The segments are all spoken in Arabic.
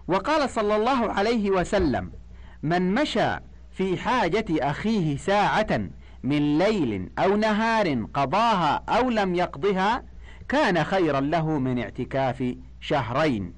وقال صلى الله عليه وسلم: من مشى في حاجة أخيه ساعة من ليل أو نهار قضاها أو لم يقضها كان خيرا له من اعتكاف شهرين.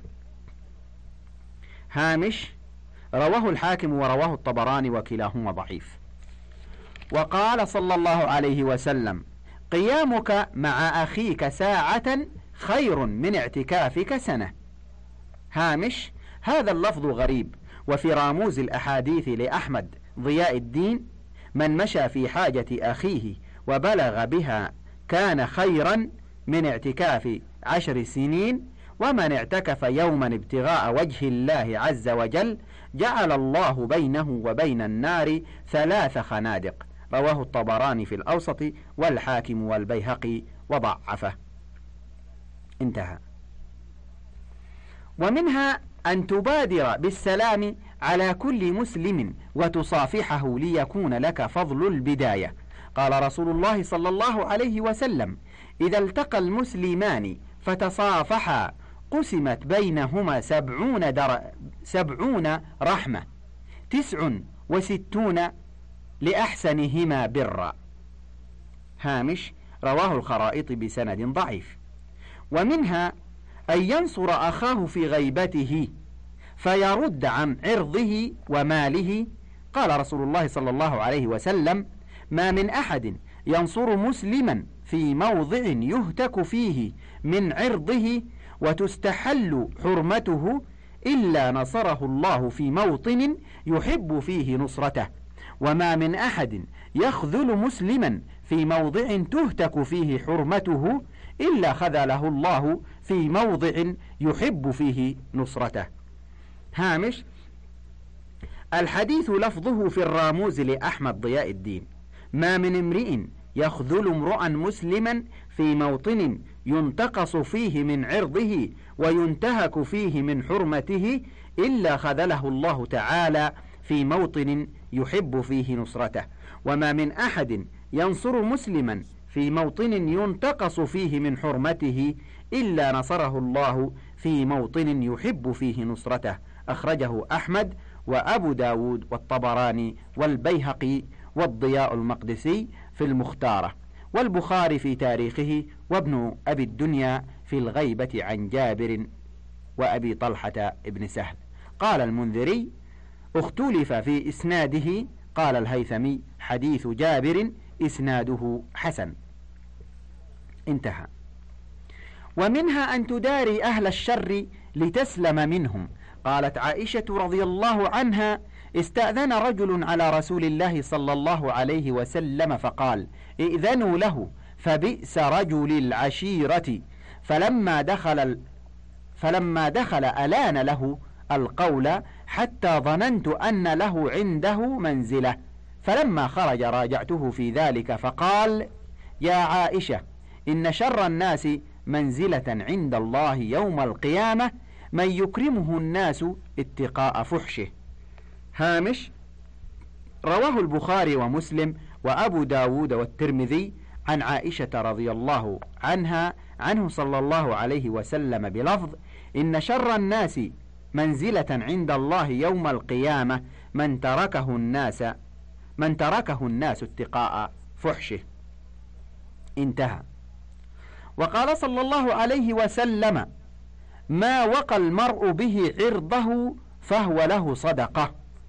هامش: رواه الحاكم ورواه الطبراني وكلاهما ضعيف. وقال صلى الله عليه وسلم: قيامك مع أخيك ساعة خير من اعتكافك سنة. هامش: هذا اللفظ غريب، وفي راموز الأحاديث لأحمد ضياء الدين: من مشى في حاجة أخيه وبلغ بها كان خيرا من اعتكاف 10 سنين، ومن اعتكف يوما ابتغاء وجه الله عز وجل جعل الله بينه وبين النار 3 خنادق. رواه الطبراني في الأوسط والحاكم والبيهقي وضعفه. انتهى. ومنها أن تبادر بالسلام على كل مسلم وتصافحه ليكون لك فضل البداية. قال رسول الله صلى الله عليه وسلم: إذا التقى المسلمان فتصافحا قسمت بينهما 70 رحمة 69 لأحسنهما برا. هامش: رواه الخرائط بسند ضعيف. ومنها أن ينصر أخاه في غيبته فيرد عن عرضه وماله. قال رسول الله صلى الله عليه وسلم: ما من أحد ينصر مسلما في موضع يهتك فيه من عرضه وتستحل حرمته إلا نصره الله في موطن يحب فيه نصرته، وما من أحد يخذل مسلما في موضع تهتك فيه حرمته إلا خذله الله في موضع يحب فيه نصرته. هامش: الحديث لفظه في الراموز لأحمد ضياء الدين: ما من امرئ يخذل امرؤا مسلما في موطن ينتقص فيه من عرضه وينتهك فيه من حرمته إلا خذله الله تعالى في موطن يحب فيه نصرته، وما من أحد ينصر مسلما في موطن ينتقص فيه من حرمته إلا نصره الله في موطن يحب فيه نصرته. أخرجه أحمد وأبو داود والطبراني والبيهقي والضياء المقدسي في المختارة، والبخاري في تاريخه، وابن أبي الدنيا في الغيبة عن جابر وأبي طلحة ابن سهل. قال المنذري: اختلف في إسناده. قال الهيثمي: حديث جابر إسناده حسن. انتهى. ومنها أن تداري أهل الشر لتسلم منهم. قالت عائشة رضي الله عنها: استأذن رجل على رسول الله صلى الله عليه وسلم فقال: ائذنوا له فبئس رجل العشيرة، فلما دخل ألان له القول حتى ظننت أن له عنده منزلة، فلما خرج راجعته في ذلك فقال: يا عائشة، إن شر الناس منزلة عند الله يوم القيامة من يكرمه الناس اتقاء فحشه. هامش: رواه البخاري ومسلم وأبو داود والترمذي عن عائشة رضي الله عنه صلى الله عليه وسلم بلفظ: إن شر الناس منزلة عند الله يوم القيامة من تركه الناس اتقاء فحشه. انتهى. وقال صلى الله عليه وسلم: ما وقى المرء به عرضه فهو له صدقة.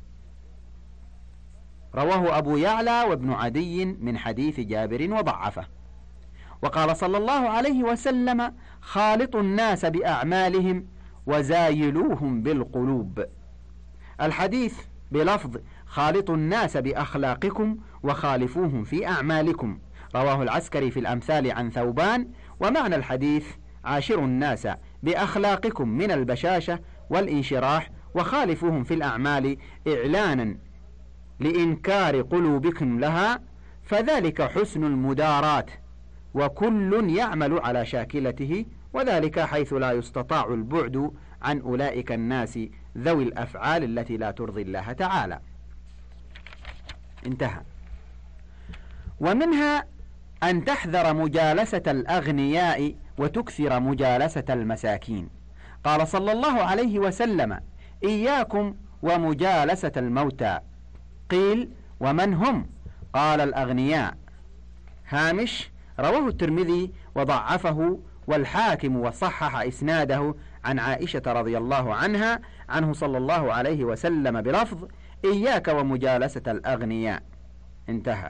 رواه أبو يعلى وابن عدي من حديث جابر وضعفه. وقال صلى الله عليه وسلم: خالطوا الناس بأعمالهم وزايلوهم بالقلوب. الحديث بلفظ: خالطوا الناس بأخلاقكم وخالفوهم في أعمالكم. رواه العسكري في الأمثال عن ثوبان. ومعنى الحديث: عاشروا الناس بأخلاقكم من البشاشة والانشراح وخالفوهم في الأعمال إعلانا لإنكار قلوبكم لها، فذلك حسن المدارات، وكل يعمل على شاكلته، وذلك حيث لا يستطاع البعد عن أولئك الناس ذوي الأفعال التي لا ترضي الله تعالى. انتهى. ومنها أن تحذر مجالسة الأغنياء وتكثر مجالسة المساكين. قال صلى الله عليه وسلم: إياكم ومجالسة الموتى. قيل: ومن هم؟ قال: الأغنياء. هامش: رواه الترمذي وضعفه والحاكم وصحح إسناده عن عائشة رضي الله عنها عنه صلى الله عليه وسلم بلفظ: إياك ومجالسة الأغنياء. انتهى.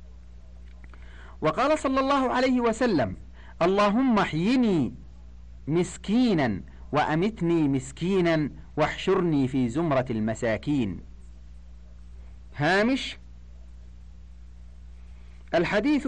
وقال صلى الله عليه وسلم: اللهم احيني مسكينا وأمتني مسكينا واحشرني في زمرة المساكين. هامش: الحديث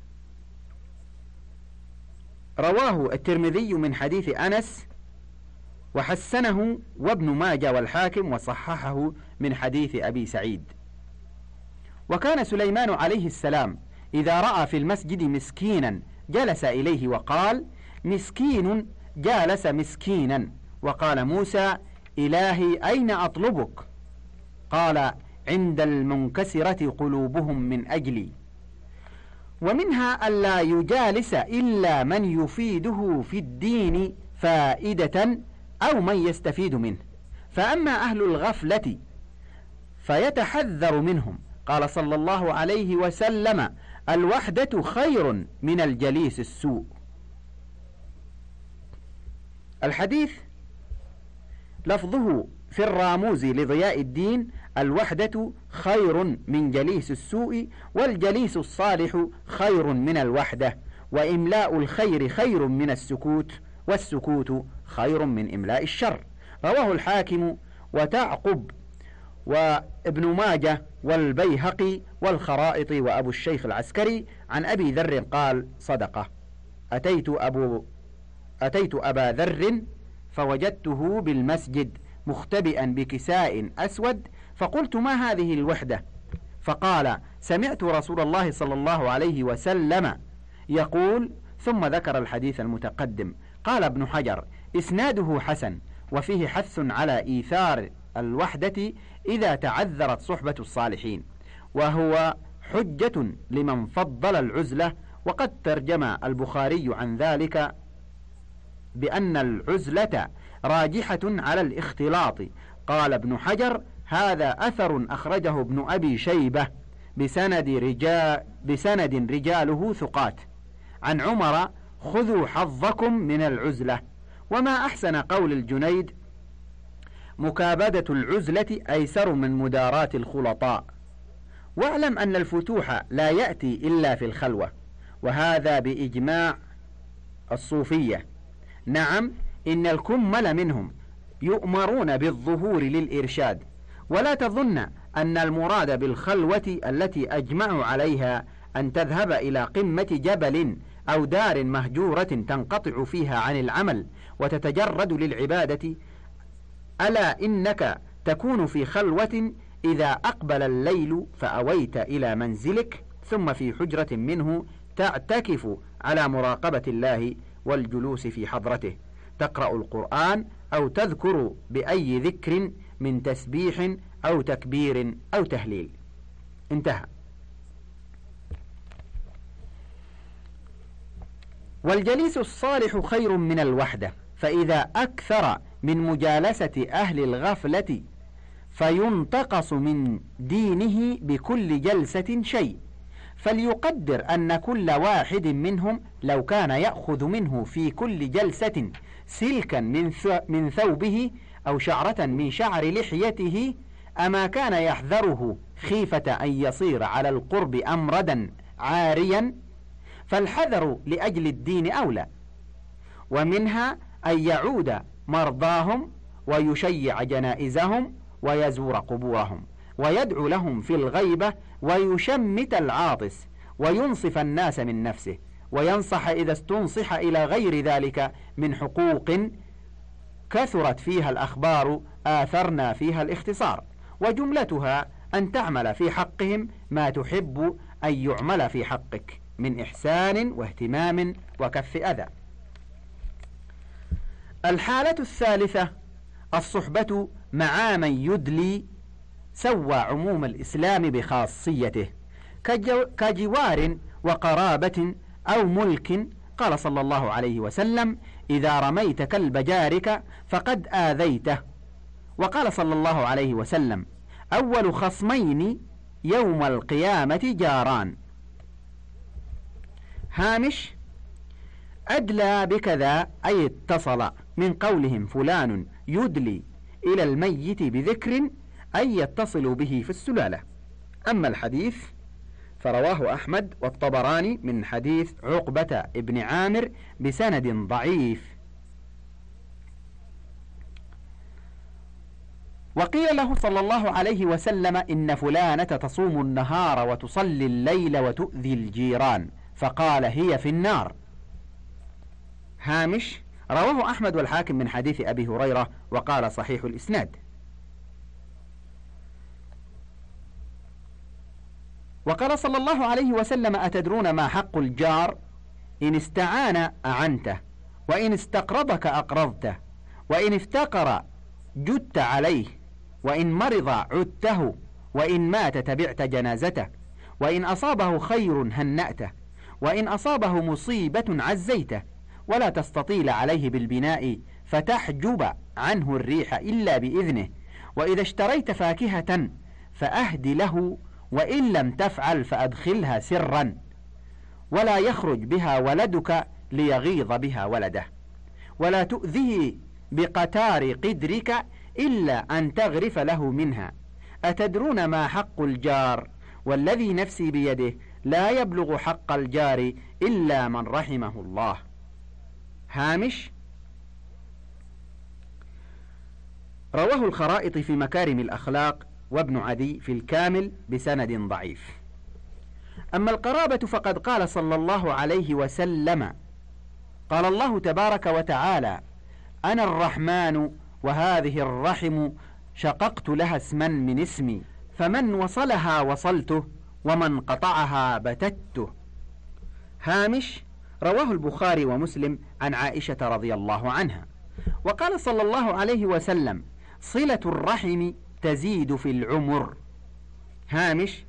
رواه الترمذي من حديث أنس وحسنه وابن ماجه والحاكم وصححه من حديث أبي سعيد. وكان سليمان عليه السلام إذا رأى في المسجد مسكينا جلس إليه وقال: مسكين جالس مسكينا. وقال موسى: إلهي أين أطلبك؟ قال: عند المنكسرة قلوبهم من أجلي. ومنها ألا يجالس إلا من يفيده في الدين فائدة أو من يستفيد منه، فأما أهل الغفلة فيتحذر منهم. قال صلى الله عليه وسلم: الوحدة خير من الجليس السوء. الحديث لفظه في الراموز لضياء الدين: الوحدة خير من جليس السوء، والجليس الصالح خير من الوحدة، وإملاء الخير خير من السكوت، والسكوت خير من إملاء الشر. رواه الحاكم وتعقب وابن ماجه والبيهقي والخرائط وأبو الشيخ العسكري عن أبي ذر قال: صدقه. أتيت أبا ذر فوجدته بالمسجد مختبئا بكساء أسود، فقلت: ما هذه الوحدة؟ فقال: سمعت رسول الله صلى الله عليه وسلم يقول، ثم ذكر الحديث المتقدم. قال ابن حجر: إسناده حسن، وفيه حث على إيثار الوحدة إذا تعذرت صحبة الصالحين، وهو حجة لمن فضل العزلة. وقد ترجم البخاري عن ذلك بأن العزلة راجحة على الاختلاط. قال ابن حجر: هذا أثر أخرجه ابن أبي شيبة بسند رجاله ثقات عن عمر: خذوا حظكم من العزلة. وما أحسن قول الجنيد: مكابدة العزلة أيسر من مداراة الخلطاء. واعلم أن الفتوح لا يأتي إلا في الخلوة، وهذا بإجماع الصوفية. نعم، إن الكمل منهم يؤمرون بالظهور للإرشاد، ولا تظن أن المراد بالخلوة التي أجمعوا عليها أن تذهب إلى قمة جبل أو دار مهجورة تنقطع فيها عن العمل وتتجرد للعبادة. ألا إنك تكون في خلوة إذا أقبل الليل فأويت إلى منزلك، ثم في حجرة منه تعتكف على مراقبة الله والجلوس في حضرته، تقرأ القرآن أو تذكر بأي ذكر من تسبيح أو تكبير أو تهليل. انتهى. والجليس الصالح خير من الوحدة، فإذا أكثر من مجالسة أهل الغفلة فينتقص من دينه بكل جلسة شيء. فليقدر أن كل واحد منهم لو كان يأخذ منه في كل جلسة سلكا من ثوبه أو شعرة من شعر لحيته، أما كان يحذره خيفة أن يصير على القرب أمردا عاريا؟ فالحذر لأجل الدين أولى. ومنها أن يعود مرضاهم ويشيع جنائزهم ويزور قبورهم ويدعو لهم في الغيبة ويشمت العاطس وينصف الناس من نفسه، وينصح إذا استنصح إلى غير ذلك من حقوق كثرت فيها الأخبار آثرنا فيها الاختصار، وجملتها أن تعمل في حقهم ما تحب أن يعمل في حقك من إحسان واهتمام وكف أذى. الحالة الثالثة: الصحبة مع من يدلي سوى عموم الإسلام بخاصيته، كجوار وقرابة أو ملك. قال صلى الله عليه وسلم: إذا رميت كلب جارك فقد آذيته، وقال صلى الله عليه وسلم: أول خصمين يوم القيامة جاران. هامش: أدلى بكذا أي اتصل، من قولهم فلان يدلي إلى الميت بذكر أي يتصل به في السلالة. أما الحديث فرواه أحمد والطبراني من حديث عقبة ابن عامر بسند ضعيف. وقيل له صلى الله عليه وسلم: إن فلانة تصوم النهار وتصلي الليل وتؤذي الجيران، فقال: هي في النار. هامش: رواه أحمد والحاكم من حديث أبي هريرة وقال: صحيح الإسناد. وقال صلى الله عليه وسلم: أتدرون ما حق الجار؟ إن استعان أعنته، وإن استقرضك أقرضته، وإن افتقر جدت عليه، وإن مرض عدته، وإن مات تبعت جنازته، وإن أصابه خير هنأته، وإن أصابه مصيبة عزيته، ولا تستطيل عليه بالبناء فتحجب عنه الريح إلا بإذنه، وإذا اشتريت فاكهة فأهد له، وإن لم تفعل فأدخلها سرا، ولا يخرج بها ولدك ليغيظ بها ولده، ولا تؤذيه بقتار قدرك إلا أن تغرف له منها. أتدرون ما حق الجار؟ والذي نفسي بيده لا يبلغ حق الجار إلا من رحمه الله. هامش: رواه الخرائط في مكارم الأخلاق وابن عدي في الكامل بسند ضعيف. أما القرابة فقد قال صلى الله عليه وسلم: قال الله تبارك وتعالى: أنا الرحمن وهذه الرحم شققت لها اسما من اسمي، فمن وصلها وصلته، ومن قطعها بتته. هامش: رواه البخاري ومسلم عن عائشة رضي الله عنها. وقال صلى الله عليه وسلم: صلة الرحم تزيد في العمر. هامش: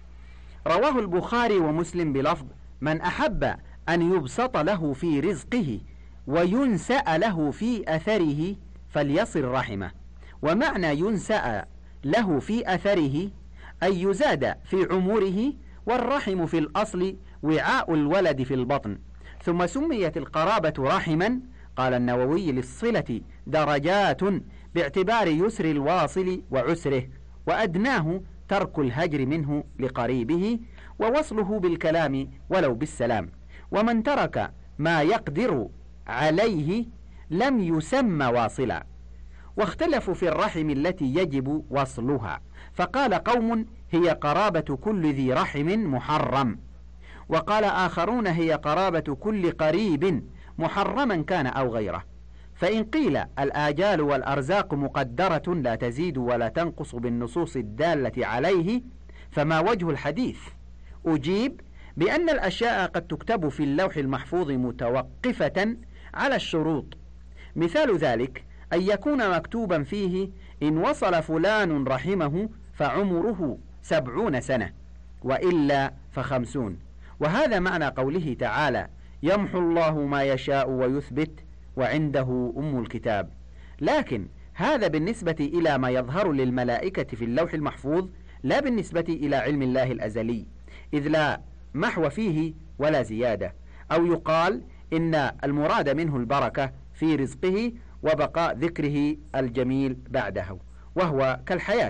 رواه البخاري ومسلم بلفظ: من أحب أن يبسط له في رزقه وينسأ له في أثره فليصل رحمه. ومعنى ينسأ له في أثره أي يزاد في عمره، والرحم في الأصل وعاء الولد في البطن. ثم سميت القرابة رحما. قال النووي: للصلة درجات باعتبار يسر الواصل وعسره، وأدناه ترك الهجر منه لقريبه، ووصله بالكلام ولو بالسلام. ومن ترك ما يقدر عليه لم يسمى واصلا. واختلفوا في الرحم التي يجب وصلها، فقال قوم: هي قرابة كل ذي رحم محرم، وقال آخرون: هي قرابة كل قريب محرما كان أو غيره. فإن قيل الآجال والأرزاق مقدرة لا تزيد ولا تنقص بالنصوص الدالة عليه، فما وجه الحديث؟ أجيب بأن الأشياء قد تكتب في اللوح المحفوظ متوقفة على الشروط. مثال ذلك أن يكون مكتوبا فيه: إن وصل فلان رحمه فعمره 70 سنة، وإلا ف50. وهذا معنى قوله تعالى: يمحو الله ما يشاء ويثبت وعنده أم الكتاب. لكن هذا بالنسبة إلى ما يظهر للملائكة في اللوح المحفوظ، لا بالنسبة إلى علم الله الأزلي، إذ لا محو فيه ولا زيادة. أو يقال إن المراد منه البركة في رزقه وبقاء ذكره الجميل بعده، وهو كالحياة.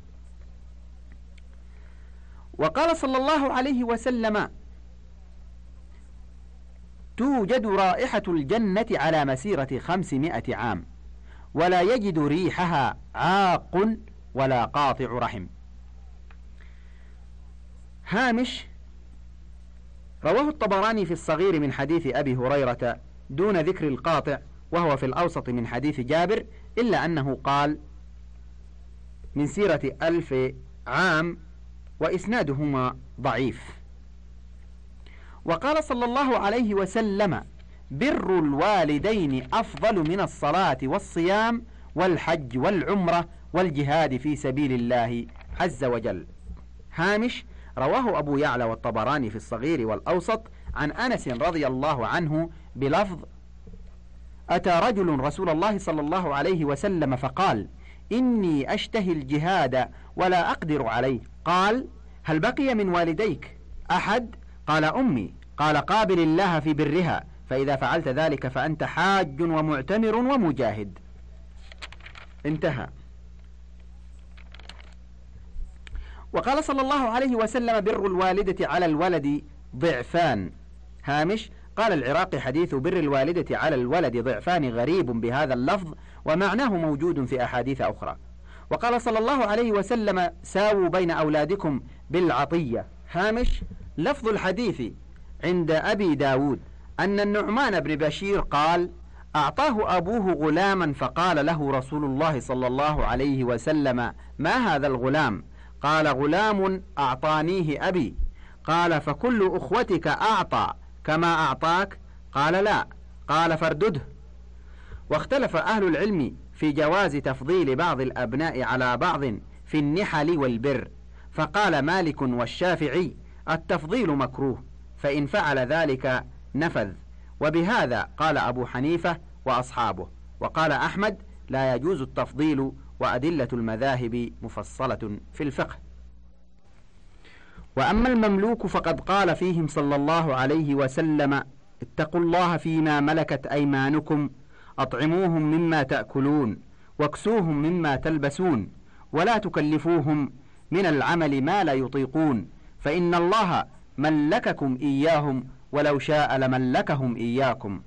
وقال صلى الله عليه وسلم: توجد رائحة الجنة على مسيرة 500 عام، ولا يجد ريحها عاق ولا قاطع رحم. هامش: رواه الطبراني في الصغير من حديث أبي هريرة دون ذكر القاطع، وهو في الأوسط من حديث جابر، إلا أنه قال: من سيرة 1000 عام، وإسنادهما ضعيف. وقال صلى الله عليه وسلم: بر الوالدين أفضل من الصلاة والصيام والحج والعمرة والجهاد في سبيل الله عز وجل. هامش: رواه أبو يعلى والطبراني في الصغير والأوسط عن أنس رضي الله عنه بلفظ: أتى رجل رسول الله صلى الله عليه وسلم فقال: إني أشتهي الجهاد ولا أقدر عليه. قال: هل بقي من والديك أحد؟ قال: أمي. قال: قابل الله في برها، فإذا فعلت ذلك فأنت حاج ومعتمر ومجاهد. انتهى. وقال صلى الله عليه وسلم: بر الوالدة على الولد ضعفان. هامش: قال العراقي: حديث بر الوالدة على الولد ضعفان غريب بهذا اللفظ، ومعناه موجود في أحاديث أخرى. وقال صلى الله عليه وسلم: ساووا بين أولادكم بالعطية. هامش: لفظ الحديث عند أبي داود أن النعمان بن بشير قال: أعطاه أبوه غلاما فقال له رسول الله صلى الله عليه وسلم: ما هذا الغلام؟ قال: غلام أعطانيه أبي. قال: فكل أخوتك أعطى كما أعطاك؟ قال: لا. قال: فاردده. واختلف أهل العلم في جواز تفضيل بعض الأبناء على بعض في النحل والبر، فقال مالك والشافعي: التفضيل مكروه، فإن فعل ذلك نفذ. وبهذا قال أبو حنيفة وأصحابه. وقال أحمد: لا يجوز التفضيل، وأدلة المذاهب مفصلة في الفقه. وأما المملوك فقد قال فيهم صلى الله عليه وسلم: اتقوا الله فيما ملكت أيمانكم، أطعموهم مما تأكلون، واكسوهم مما تلبسون، ولا تكلفوهم من العمل ما لا يطيقون، فإن الله ملككم إياهم، ولو شاء لملكهم إياكم.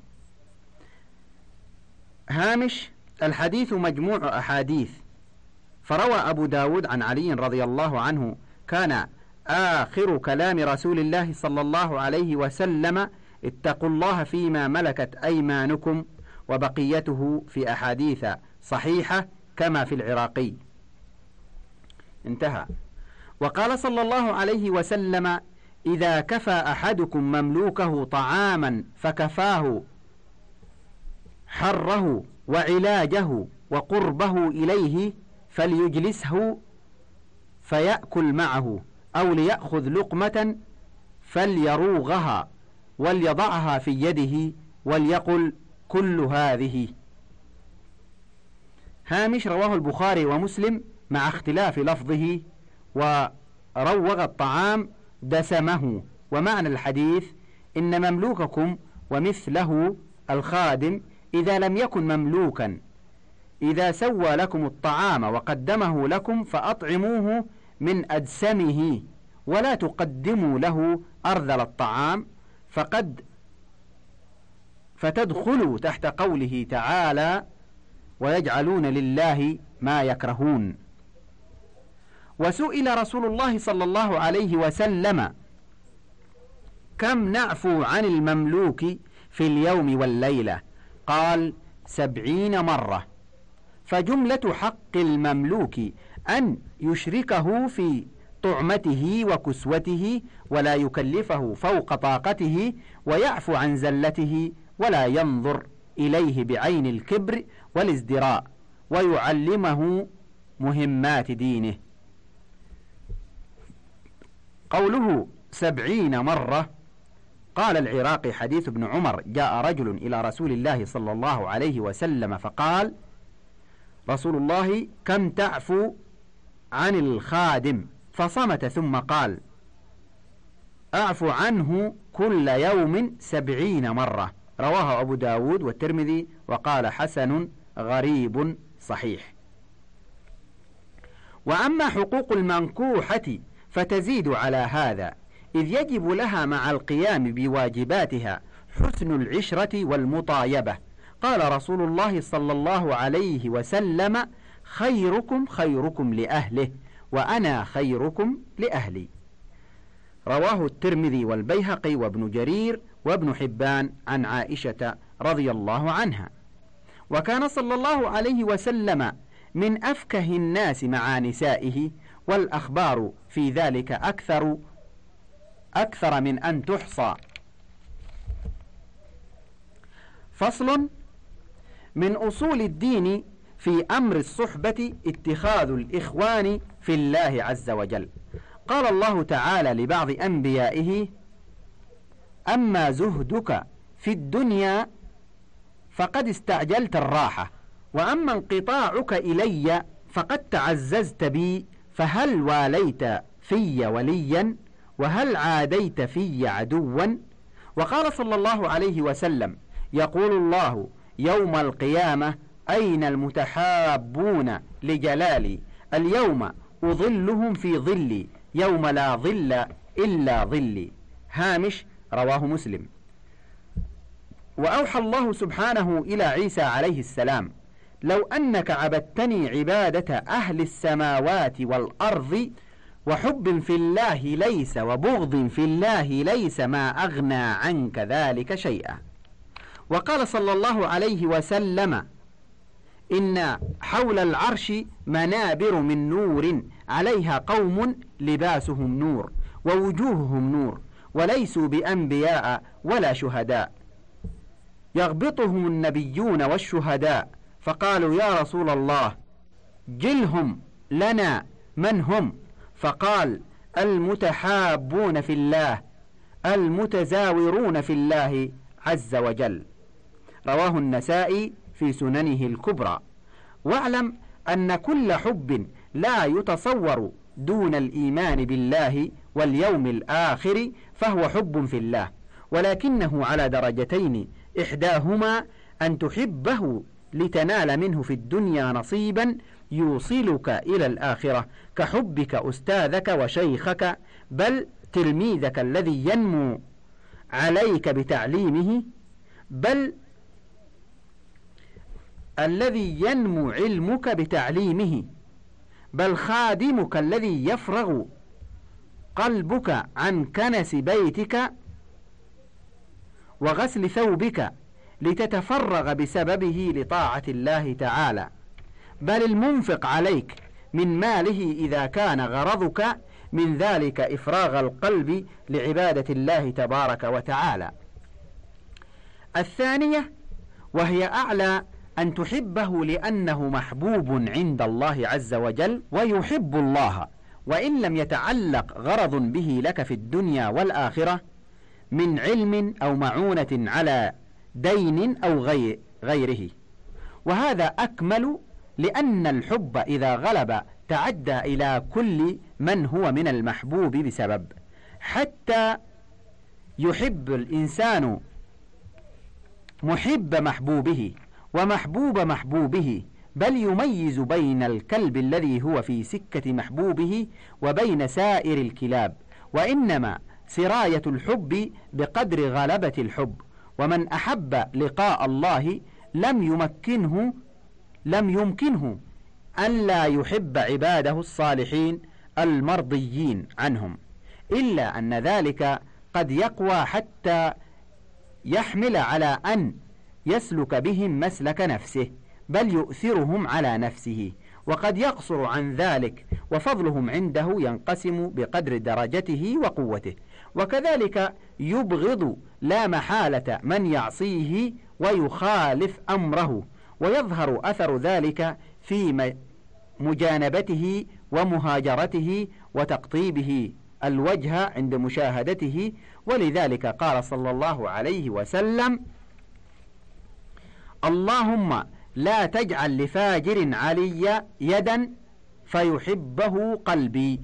هامش: الحديث مجموع أحاديث. فروى أبو داود عن علي رضي الله عنه: كان آخر كلام رسول الله صلى الله عليه وسلم: اتقوا الله فيما ملكت أيمانكم، وبقيته في أحاديث صحيحة كما في العراقي. انتهى. وقال صلى الله عليه وسلم: إذا كفى أحدكم مملوكه طعاما فكفاه حره وعلاجه وقربه إليه فليجلسه فيأكل معه، أو ليأخذ لقمة فليروغها وليضعها في يده وليقل: كل هذه. هامش: رواه البخاري ومسلم مع اختلاف لفظه. وروغ الطعام دسمه. ومعنى الحديث: إن مملوككم ومثله الخادم إذا لم يكن مملوكا إذا سوى لكم الطعام وقدمه لكم فأطعموه من أدسمه، ولا تقدموا له أرذل الطعام فتدخلوا تحت قوله تعالى: ويجعلون لله ما يكرهون. وسئل رسول الله صلى الله عليه وسلم: كم نعفو عن المملوك في اليوم والليلة؟ قال: 70 مرة. فجملة حق المملوك أن يشركه في طعمته وكسوته، ولا يكلفه فوق طاقته، ويعفو عن زلته، ولا ينظر إليه بعين الكبر والازدراء، ويعلمه مهمات دينه. قوله 70 مرة. قال العراقي: حديث ابن عمر: جاء رجل إلى رسول الله صلى الله عليه وسلم فقال: رسول الله كم تعفو عن الخادم؟ فصمت ثم قال: أعفو عنه كل يوم 70 مرة. رواه أبو داود والترمذي، وقال: حسن غريب صحيح. وأما حقوق المنكوحة فتزيد على هذا، إذ يجب لها مع القيام بواجباتها حسن العشرة والمطايبة. قال رسول الله صلى الله عليه وسلم: خيركم خيركم لأهله، وأنا خيركم لأهلي. رواه الترمذي والبيهقي وابن جرير وابن حبان عن عائشة رضي الله عنها. وكان صلى الله عليه وسلم من أفكه الناس مع نسائه، والأخبار في ذلك أكثر من أن تحصى. فصل: من أصول الدين في أمر الصحبة اتخاذ الإخوان في الله عز وجل. قال الله تعالى لبعض أنبيائه: أما زهدك في الدنيا فقد استعجلت الراحة، وأما انقطاعك إلي فقد تعززت بي، فهل واليت في وليا، وهل عاديت في عدوا. وقال صلى الله عليه وسلم: يقول الله يوم القيامة: أين المتحابون لجلالي؟ اليوم أظلهم في ظلي يوم لا ظل إلا ظلي. هامش رواه مسلم. وأوحى الله سبحانه إلى عيسى عليه السلام: لو أنك عبدتني عبادة أهل السماوات والأرض وحب في الله ليس وبغض في الله ليس ما أغنى عنك ذلك شيئا. وقال صلى الله عليه وسلم: إن حول العرش منابر من نور عليها قوم لباسهم نور ووجوههم نور وليسوا بأنبياء ولا شهداء، يغبطهم النبيون والشهداء. فقالوا: يا رسول الله جلهم لنا، من هم؟ فقال: المتحابون في الله المتزاورون في الله عز وجل. رواه النسائي في سننه الكبرى. واعلم أن كل حب لا يتصور دون الإيمان بالله واليوم الآخر فهو حب في الله، ولكنه على درجتين: إحداهما أن تحبه لتنال منه في الدنيا نصيبا يوصلك إلى الآخرة، كحبك أستاذك وشيخك بل تلميذك الذي ينمو عليك بتعليمه، بل الذي ينمو علمك بتعليمه، بل خادمك الذي يفرغ قلبك عن كنس بيتك وغسل ثوبك لتتفرغ بسببه لطاعة الله تعالى، بل المنفق عليك من ماله إذا كان غرضك من ذلك إفراغ القلب لعبادة الله تبارك وتعالى. الثانية وهي أعلى: أن تحبه لأنه محبوب عند الله عز وجل ويحب الله، وإن لم يتعلق غرض به لك في الدنيا والآخرة من علم أو معونة على دين أو غيره. وهذا أكمل، لأن الحب إذا غلب تعدى إلى كل من هو من المحبوب بسبب، حتى يحب الإنسان محب محبوبه ومحبوب محبوبه، بل يميز بين الكلب الذي هو في سكة محبوبه وبين سائر الكلاب. وإنما سراية الحب بقدر غلبة الحب. ومن أحب لقاء الله لم يمكنه أن لا يحب عباده الصالحين المرضيين عنهم، إلا أن ذلك قد يقوى حتى يحمل على أن يسلك بهم مسلك نفسه، بل يؤثرهم على نفسه، وقد يقصر عن ذلك، وفضلهم عنده ينقسم بقدر درجته وقوته. وكذلك يبغض لا محالة من يعصيه ويخالف أمره، ويظهر أثر ذلك في مجانبته ومهاجرته وتقطيبه الوجه عند مشاهدته. ولذلك قال صلى الله عليه وسلم: اللهم لا تجعل لفاجر علي يدا فيحبه قلبي.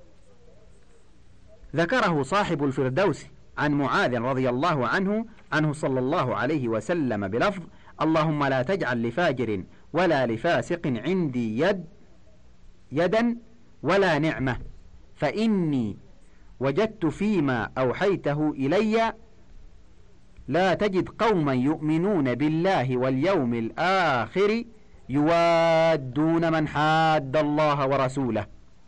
ذكره صاحب الفردوس عن معاذ رضي الله عنه صلى الله عليه وسلم بلفظ: اللهم لا تجعل لفاجر ولا لفاسق عندي يدا ولا نعمة، فإني وجدت فيما أوحيته إلي لا تجد قوما يؤمنون بالله واليوم الآخر يوادون من حاد الله ورسوله.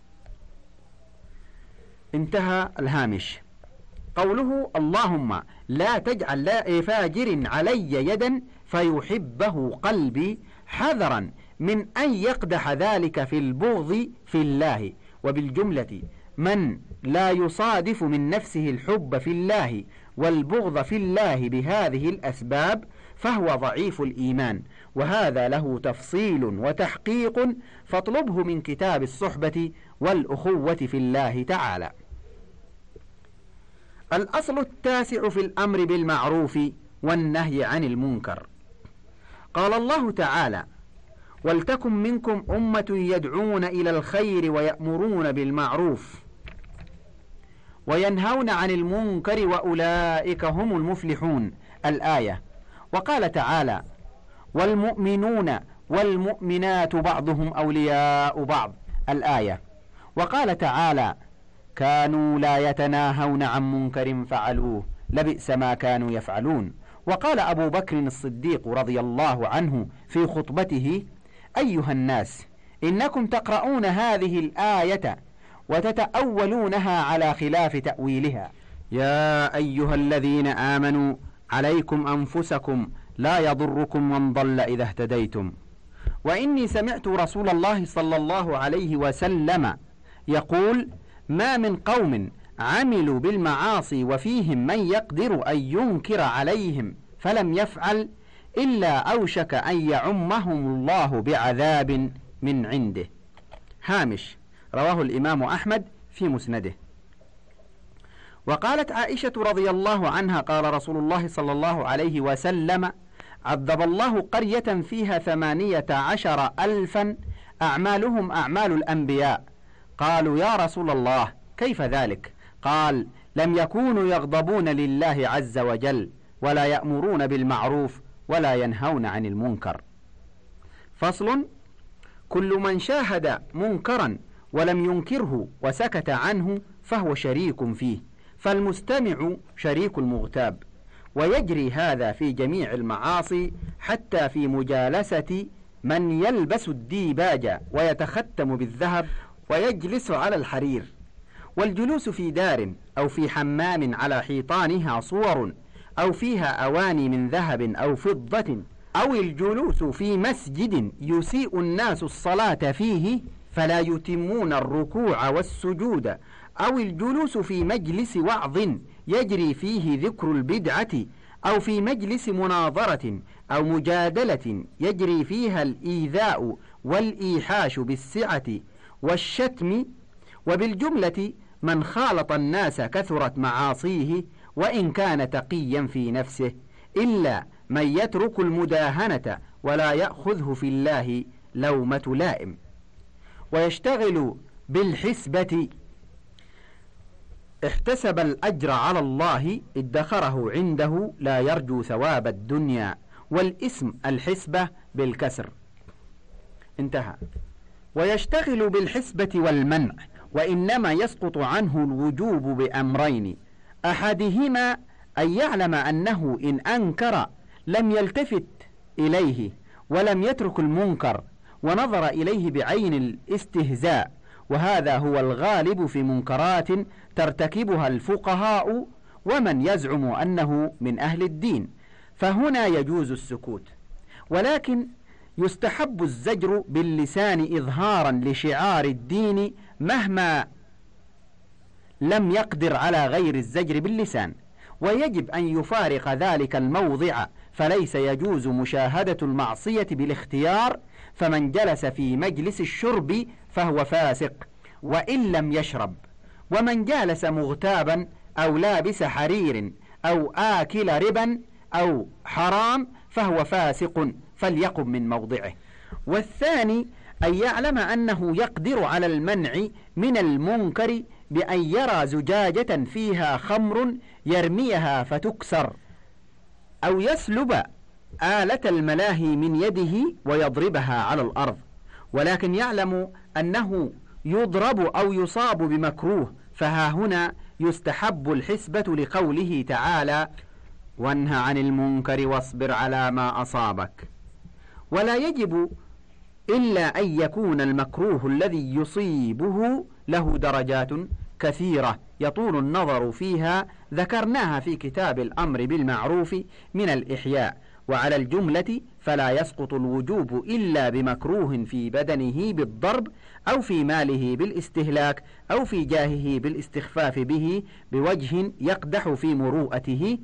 انتهى الهامش. قوله: اللهم لا تجعل لفاجر علي يدا فيحبه قلبي، حذرا من أن يقدح ذلك في البغض في الله. وبالجملة من لا يصادف من نفسه الحب في الله والبغض في الله بهذه الأسباب فهو ضعيف الإيمان، وهذا له تفصيل وتحقيق، فاطلبه من كتاب الصحبة والأخوة في الله تعالى. الأصل التاسع في الأمر بالمعروف والنهي عن المنكر. قال الله تعالى: ولتكن منكم أمة يدعون إلى الخير ويأمرون بالمعروف وينهون عن المنكر وأولئك هم المفلحون. الآية. وقال تعالى: والمؤمنون والمؤمنات بعضهم أولياء بعض. الآية. وقال تعالى: كانوا لا يتناهون عن منكر فعلوه لبئس ما كانوا يفعلون. وقال أبو بكر الصديق رضي الله عنه في خطبته: أيها الناس، إنكم تقرؤون هذه الآية وتتأولونها على خلاف تأويلها. يا أيها الذين آمنوا عليكم أنفسكم لا يضركم من ضل إذا اهتديتم. وإني سمعت رسول الله صلى الله عليه وسلم يقول: ما من قوم عملوا بالمعاصي وفيهم من يقدر أن ينكر عليهم فلم يفعل إلا أوشك أن يعمهم الله بعذاب من عنده. هامش. رواه الإمام أحمد في مسنده. وقالت عائشة رضي الله عنها: قال رسول الله صلى الله عليه وسلم: عذب الله قرية فيها 18,000 أعمالهم أعمال الأنبياء. قالوا: يا رسول الله كيف ذلك؟ قال: لم يكونوا يغضبون لله عز وجل ولا يأمرون بالمعروف ولا ينهون عن المنكر. فصل. كل من شاهد منكرا ولم ينكره وسكت عنه فهو شريك فيه، فالمستمع شريك المغتاب. ويجري هذا في جميع المعاصي، حتى في مجالسة من يلبس الديباج ويتختم بالذهب ويجلس على الحرير، والجلوس في دار أو في حمام على حيطانها صور أو فيها أواني من ذهب أو فضة، أو الجلوس في مسجد يسيء الناس الصلاة فيه فلا يتمون الركوع والسجود، أو الجلوس في مجلس وعظ يجري فيه ذكر البدعة، أو في مجلس مناظرة أو مجادلة يجري فيها الإيذاء والإيحاش بالسعة والشتم. وبالجملة من خالط الناس كثرت معاصيه وإن كان تقيا في نفسه، إلا من يترك المداهنة ولا يأخذه في الله لومة لائم، ويشتغل بالحسبة. احتسب الأجر على الله ادخره عنده لا يرجو ثواب الدنيا. والاسم الحسبة بالكسر. انتهى. ويشتغل بالحسبة والمنع، وإنما يسقط عنه الوجوب بأمرين: أحدهما أن يعلم أنه إن أنكر لم يلتفت إليه ولم يترك المنكر ونظر إليه بعين الاستهزاء، وهذا هو الغالب في منكرات ترتكبها الفقهاء ومن يزعم أنه من أهل الدين، فهنا يجوز السكوت. ولكن يستحب الزجر باللسان إظهارا لشعار الدين مهما لم يقدر على غير الزجر باللسان، ويجب أن يفارق ذلك الموضع، فليس يجوز مشاهدة المعصية بالاختيار، فمن جلس في مجلس الشرب فهو فاسق وإن لم يشرب، ومن جالس مغتابا أو لابس حرير أو آكل ربا أو حرام فهو فاسق فليقم من موضعه. والثاني أن يعلم أنه يقدر على المنع من المنكر بأن يرى زجاجة فيها خمر يرميها فتكسر، أو يسلب آلة الملاهي من يده ويضربها على الأرض، ولكن يعلم أنه يضرب أو يصاب بمكروه، فها هنا يستحب الحسبة لقوله تعالى: وانهى عن المنكر واصبر على ما أصابك. ولا يجب إلا أن يكون المكروه الذي يصيبه له درجات كثيرة يطول النظر فيها، ذكرناها في كتاب الأمر بالمعروف من الإحياء. وعلى الجملة فلا يسقط الوجوب إلا بمكروه في بدنه بالضرب، أو في ماله بالاستهلاك، أو في جاهه بالاستخفاف به بوجه يقدح في مروءته.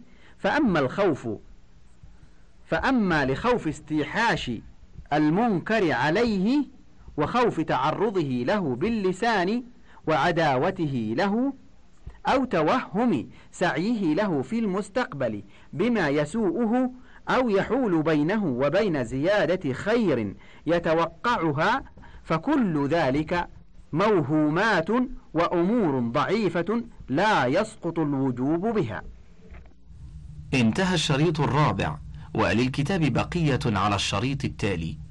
فأما لخوف استيحاش المنكر عليه وخوف تعرضه له باللسان وعداوته له، أو توهم سعيه له في المستقبل بما يسوءه، أو يحول بينه وبين زيادة خير يتوقعها، فكل ذلك موهومات وأمور ضعيفة لا يسقط الوجوب بها. انتهى الشريط الرابع، وللكتاب بقية على الشريط التالي.